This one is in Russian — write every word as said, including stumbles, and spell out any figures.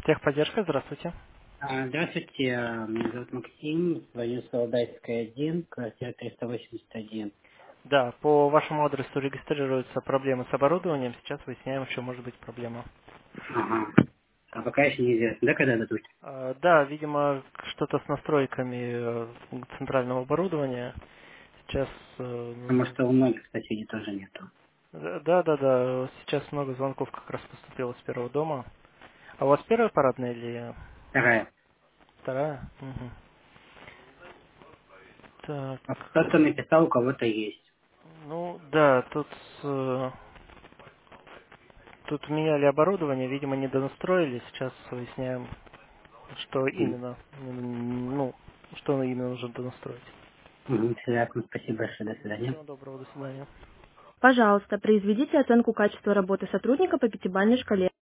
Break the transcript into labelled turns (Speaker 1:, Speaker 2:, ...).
Speaker 1: Техподдержка, здравствуйте.
Speaker 2: А, Здравствуйте, а, меня зовут Максим, звоню с Валдайской один, квартира триста восемьдесят один.
Speaker 1: Да, по вашему адресу регистрируются проблемы с оборудованием. Сейчас выясняем, в чем может быть проблема.
Speaker 2: Ага. А пока еще неизвестно, да, когда дадут?
Speaker 1: А, Да, видимо, что-то с настройками э, центрального оборудования. Сейчас э,
Speaker 2: Потому
Speaker 1: нужно...
Speaker 2: что у многих соседей тоже нету.
Speaker 1: Да, да, да, да, сейчас много звонков как раз поступило с первого дома. А у вас первая парадная или
Speaker 2: Вторая.
Speaker 1: вторая? Мгм. Так,
Speaker 2: А кто-то написал, у кого-то есть.
Speaker 1: ну да, тут э, тут меняли оборудование, видимо, не донастроили. Сейчас выясняем, что
Speaker 2: М.
Speaker 1: именно, м, ну, что именно нужно донастроить.
Speaker 2: Мгм, все ясно. Спасибо большое, до свидания.
Speaker 1: Всего доброго, до свидания.
Speaker 3: Пожалуйста, произведите оценку качества работы сотрудника по пятибалльной шкале.